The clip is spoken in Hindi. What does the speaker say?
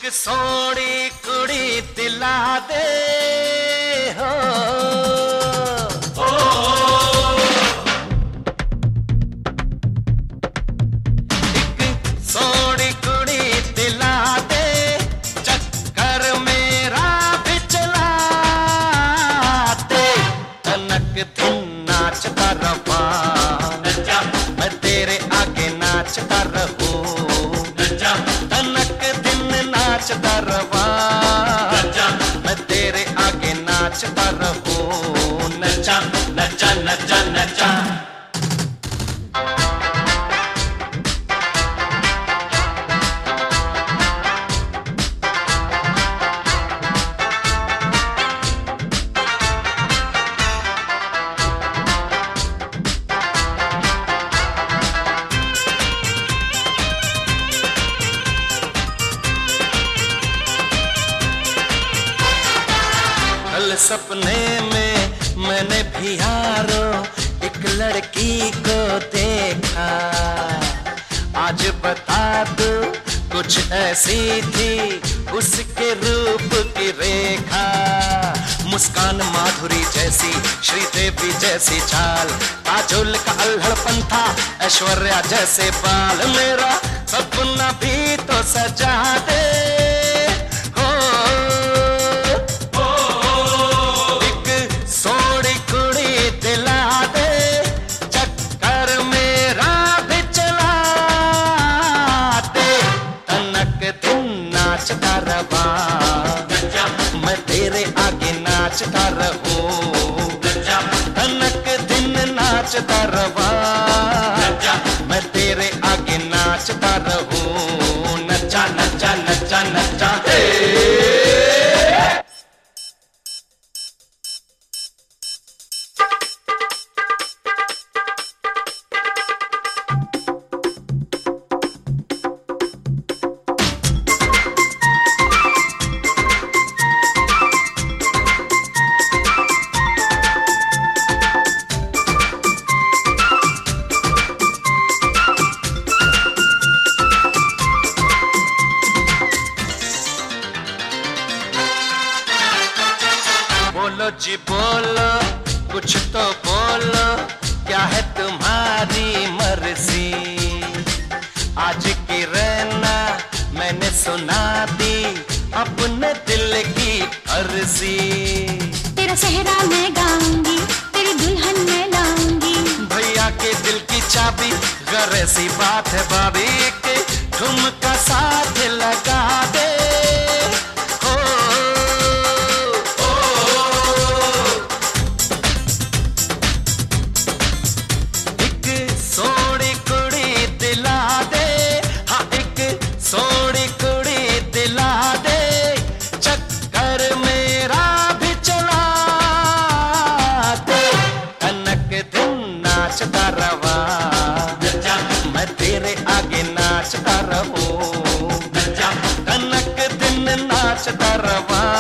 सोड़ी कुड़ी दिला दे हो एक सोड़ी कुड़ी दिला दे चक्कर मेरा भी चला दे तनक दिन नाचता रवा मैं तेरे आगे नाचता रहूं नाचता रवा मैं तेरे आगे नाचता रहूं नचा नचा नचा नचा सपने में मैंने भी यारो एक लड़की को देखा आज बता दो कुछ ऐसी थी उसके रूप की रेखा मुस्कान माधुरी जैसी श्रीदेवी जैसी चाल काजोल का अल्हड़पन था ऐश्वर्या जैसे बाल मेरा सपना भी तो सजा दे नाचता रवा मैं तेरे आगे नाचता रहूं तनक दिन नाचता रवा मैं तेरे आगे नाचता रहूं नचा नचा नचा नचा बोलो जी बोलो कुछ तो बोलो क्या है तुम्हारी मर्जी आज की रहना मैंने सुना दी अपने दिल की अर्जी तेरा सेहरा मैं गाऊंगी तेरी दुल्हन मैं लाऊंगी भैया के दिल की चाबी गर ऐसी बात है भाभी के ठुमका साथ लगा दे सोड़ी कुड़ी दिला दे चक्कर मेरा भी चला दे तनक दिन नाचता रवा मैं तेरे आगे नाचता रहूं तनक दिन नाचता रवा